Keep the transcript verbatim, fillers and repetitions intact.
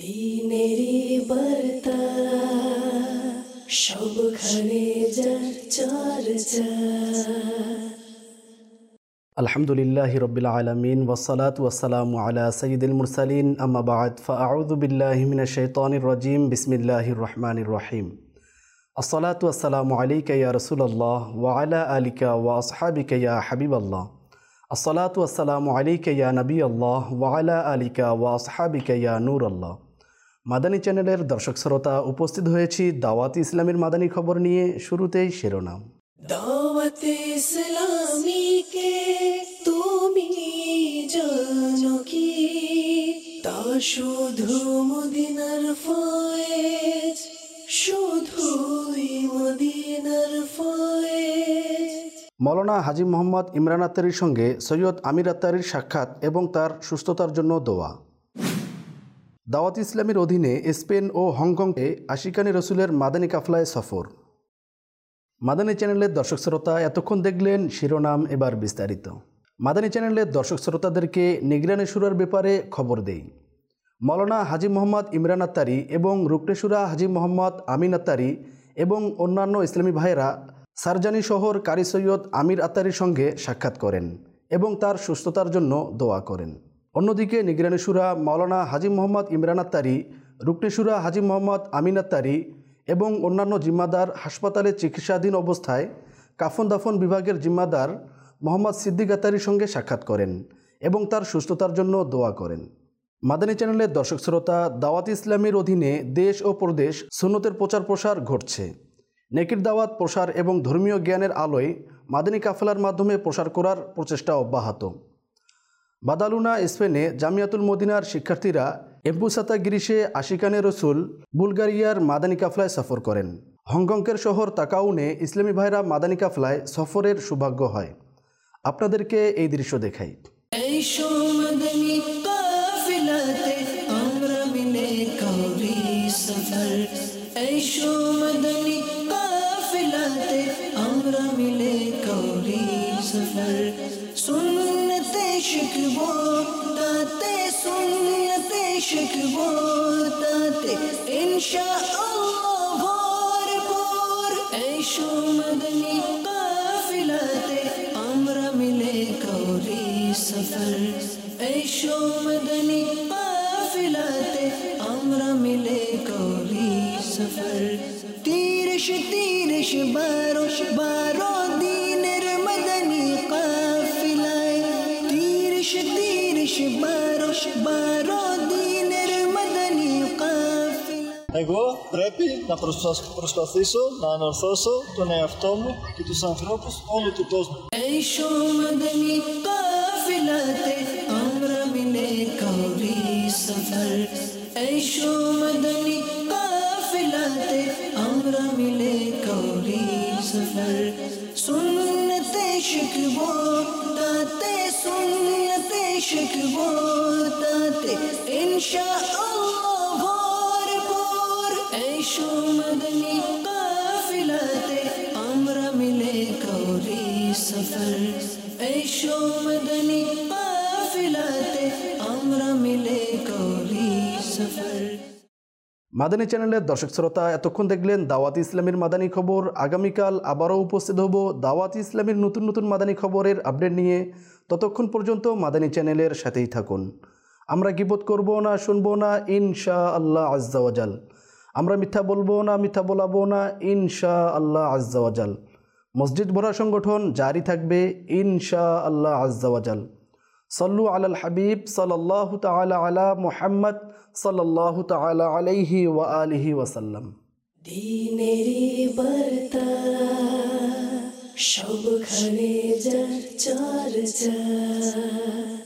দিনেরি বার্তা সবখানে যার চর্চা। আলহামদুলিল্লাহি রাব্বিল আলামিন ওয়াসসালাতু ওয়াসসালামু আলা সাইয়্যিদিল মুরসালিন আম্মা বা'দ ফাআউযু বিল্লাহি মিনাশ শাইতানির রাজিম বিসমিল্লাহির রহমানির রহিম। আসসালাতু ওয়াসসালামু আলাইকা ইয়া রাসূলুল্লাহ ওয়া আলা আলিকা ওয়া আসহাবিকা ইয়া হাবিবাল্লাহ। আসসালাতু ওয়াসসালামু আলাইকা ইয়া নবিয়াল্লাহ ওয়া আলা আলিকা ওয়া আসহাবিকা ইয়া নূরাল্লাহ। মাদানী চ্যানেলের দর্শক শ্রোতা, উপস্থিত হয়েছি দাওয়াত ইসলামের মাদানী খবর নিয়ে। শুরুতেই শিরোনাম। দাওয়াত ইসলামীকে তুমি জানো কি, তা শুধু মদিনার ফয়েজ, শুধুই মদিনার ফয়েজ। মৌলানা হাজী মোহাম্মদ ইমরান আত্তারীর সঙ্গে সৈয়দ আমির আত্তারীর সাক্ষাৎ এবং তার সুস্থতার জন্য দোয়া। দাওয়াত ইসলামের অধীনে স্পেন ও হংকংয়ে আশিকানি রসুলের মাদানী কাফলায় সফর। মাদানী চ্যানেলের দর্শক শ্রোতা, এতক্ষণ দেখলেন শিরোনাম, এবার বিস্তারিত। মাদানী চ্যানেলের দর্শক শ্রোতাদেরকে নিগরানি শুরার ব্যাপারে খবর দেই। মৌলানা হাজী মোহাম্মদ ইমরান আত্তারী এবং রুকনে শুরা হাজী মোহাম্মদ আমিন আত্তারী এবং অন্যান্য ইসলামী ভাইয়েরা সারজানি শহর কারি সৈয়দ আমির আত্তারীর সঙ্গে সাক্ষাৎ করেন এবং তার সুস্থতার জন্য দোয়া করেন। অন্যদিকে নিগরানি শুরা মৌলানা হাজী মোহাম্মদ ইমরান আত্তারী, রুকনে শুরা হাজী মোহাম্মদ আমিন আত্তারী এবং অন্যান্য জিম্মাদার হাসপাতালে চিকিৎসাধীন অবস্থায় কাফন দাফন বিভাগের জিম্মাদার মোহাম্মদ সিদ্দিক আত্তারীর সঙ্গে সাক্ষাৎ করেন এবং তার সুস্থতার জন্য দোয়া করেন। মাদানী চ্যানেলের দর্শক শ্রোতা, দাওয়াত ইসলামের অধীনে দেশ ও প্রদেশ সুন্নতের প্রচার প্রসার ঘটছে। নেকির দাওয়াত প্রসার এবং ধর্মীয় জ্ঞানের আলোয় মাদানী কাফেলার মাধ্যমে প্রসার করার প্রচেষ্টা অব্যাহত। বাদালুনা স্পেনে জামিয়াতুল মদিনার শিক্ষার্থীরা এম্পুসাতা গ্রিসে আশিকানে রসুল বুলগারিয়ার মাদানী কাফলায় সফর করেন। হংকংয়ের শহর তাকাউনে ইসলামী ভাইরা মাদানী কাফলায় সফরের সৌভাগ্য হয়। আপনাদেরকে এই দৃশ্য দেখাই। এই মাদানী কাফিলাতে আমরা মিলে করি সফর, এই মাদানী কাফিলাতে আমরা মিলে করি সফর। সুন্নতে শিখবো তাতে, সুন্নতে শিখবো তাতে ইনশাআল্লাহ ভরপুর। এই মাদানী কাফিলাতে আমরা মিলে করি সফর, এই মাদানী কাফিলাতে আমরা মিলে করি সফর। তিরিশ তিরিশ বারো বারো দিনের মাদানী কাফিলায়, তিরিশ তিরিশ বারো বারো দিনের মাদানী কাফিলা। Εγώ πρέπει να προσπαθήσω να ανορθώσω τον εαυτό μου και τους ανθρώπους όλου του κόσμου. এই মাদানী কাফিলাতে আমরা মিলে করি সফর, এই মাদানী কাফিলাতে আমরা মিলে করি সফর। সুন্নতে শিখবো তাতে, সুন্নতে শিখবো তাতে ইনশাআল্লাহ ভরপুর। এই মাদানী কাফিলাতে আমরা মিলে করি সফর, এই মাদানী কাফিলাতে আমরা মিলে করি সফর। মাদানী চ্যানেলের দর্শক শ্রোতা, এতক্ষণ দেখলেন দাওয়াত ইসলামের মাদানী খবর। আগামীকাল আবারও উপস্থিত হব দাওয়াত ইসলামের নতুন নতুন মাদানী খবরের আপডেট নিয়ে। ততক্ষণ পর্যন্ত মাদানী চ্যানেলের সাথেই থাকুন। আমরা গীবত করব না, শুনবো না, ইনশা আল্লাহ আজ্জা ওয়াজাল। আমরা মিথ্যা বলবো না, মিথ্যা বলাবো না, ইনশা আল্লাহ আজ্জা ওয়াজাল। মসজিদ ভরা সংগঠন জারি থাকবে ইনশা আল্লাহ আজ্জা ওয়াজাল। সল্লু আলাল হাবিব সাল্লাল্লাহু তাআলা আলা মুহাম্মদ সাল্লাল্লাহু তাআলা আলাইহি ওয়া আলিহি ওয়াসাল্লাম। দিনেরি বার্তা সবখানে যার চর্চা।